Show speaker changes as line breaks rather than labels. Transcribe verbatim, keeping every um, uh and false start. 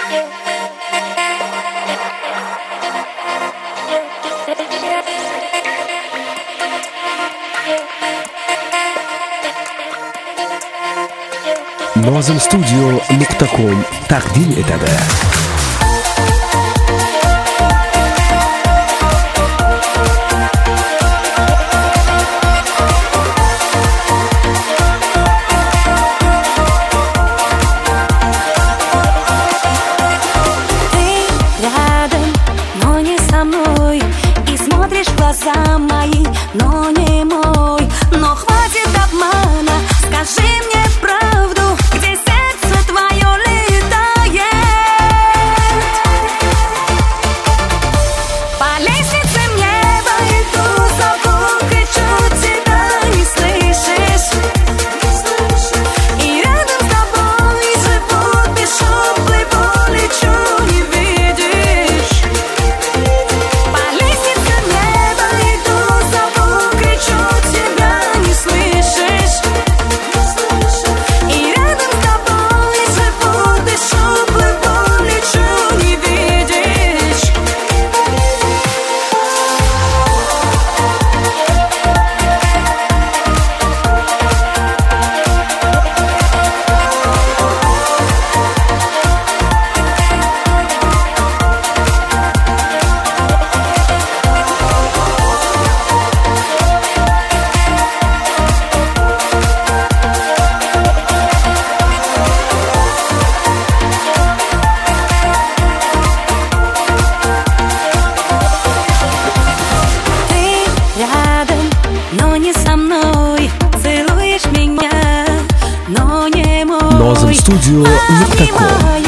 Nozim studio nuqta com taqdim etadi.
Глаза мои, но не мой. Но хватит обмана, скажи мне правду, где сердце твое летает. По лестнице в небо иду, зову, кричу, тебя не слышишь. И рядом с тобой живу, пишу, плыву, лечу, не видишь. По лестнице в небо
Nozim studio nuqta com